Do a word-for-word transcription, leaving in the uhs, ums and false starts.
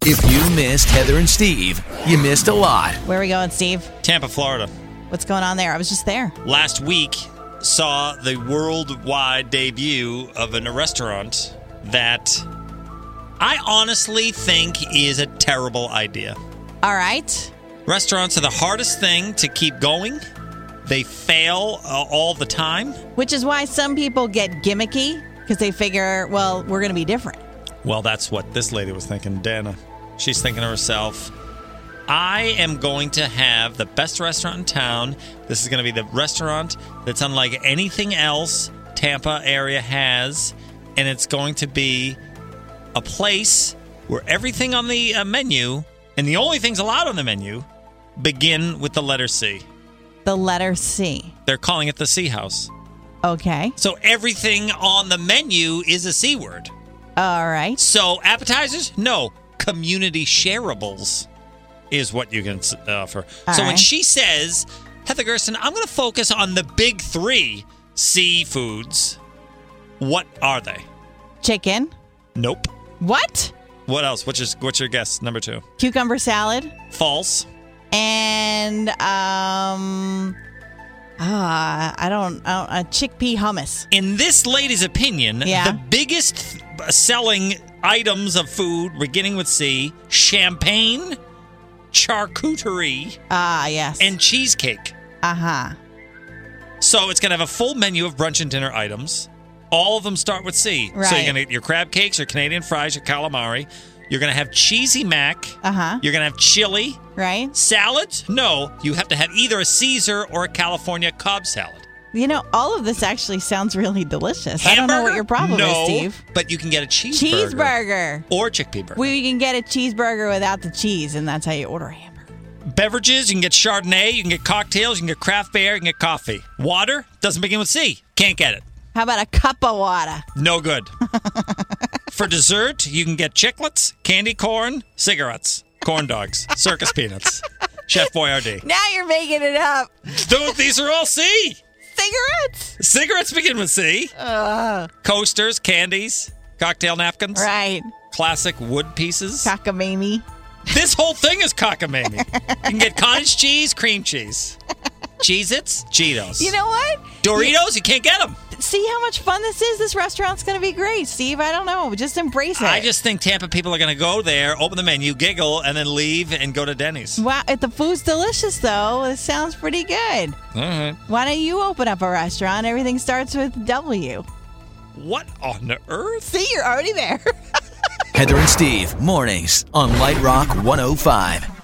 If you missed Heather and Steve, you missed a lot. Where are we going, Steve? Tampa, Florida. What's going on there? I was just there. Last week saw the worldwide debut of a restaurant that I honestly think is a terrible idea. All right. Restaurants are the hardest thing to keep going. They fail uh, all the time. Which is why some people get gimmicky, because they figure, well, we're going to be different. Well, that's what this lady was thinking, Dana. She's thinking to herself, I am going to have the best restaurant in town. This is going to be the restaurant that's unlike anything else Tampa area has. And it's going to be a place where everything on the uh, menu, and the only things allowed on the menu, begin with the letter C. The letter C. They're calling it the C House. Okay. So everything on the menu is a C word. All right. So appetizers? No. Community shareables is what you can offer. All so when right. she says, Heather Gersten, I'm going to focus on the big three seafoods, what are they? Chicken. Nope. What? What else? What's your, what's your guess? Number two. Cucumber salad. False. And, um... Ah, I don't, I don't uh, chickpea hummus. In this lady's opinion, Yeah. the biggest selling items of food, beginning with C, champagne, charcuterie, Ah, yes. and cheesecake. Uh-huh. So it's going to have a full menu of brunch and dinner items. All of them start with C. So Right. you're going to get your crab cakes, your Canadian fries, your calamari. You're going to have cheesy mac. Uh-huh. You're going to have chili. Right? Salads? No. You have to have either a Caesar or a California Cobb salad. You know, all of this actually sounds really delicious. I don't know what your problem no, is, Steve. But you can get a cheeseburger. Cheeseburger. Or chickpea burger. We can get a cheeseburger without the cheese, and that's how you order a hamburger. Beverages, you can get Chardonnay, you can get cocktails, you can get craft beer, you can get coffee. Water doesn't begin with C. Can't get it. How about a cup of water? No good. For dessert, you can get chiclets, candy corn, cigarettes, corn dogs, circus peanuts, Chef Boyardee. Now you're making it up. Dude, these are all C. Cigarettes? Cigarettes begin with C. Uh, Coasters, candies, cocktail napkins, right. classic wood pieces. Cockamamie. This whole thing is cockamamie. You can get cottage cheese, cream cheese. Cheez-Its, Cheetos. You know what? Doritos, you can't get them. See how much fun this is? This restaurant's going to be great, Steve. I don't know. Just embrace it. I just think Tampa people are going to go there, open the menu, giggle, and then leave and go to Denny's. Wow. If the food's delicious, though, it sounds pretty good. All right. Why don't you open up a restaurant? Everything starts with W. What on earth? See, you're already there. Heather and Steve, mornings on Light Rock one oh five.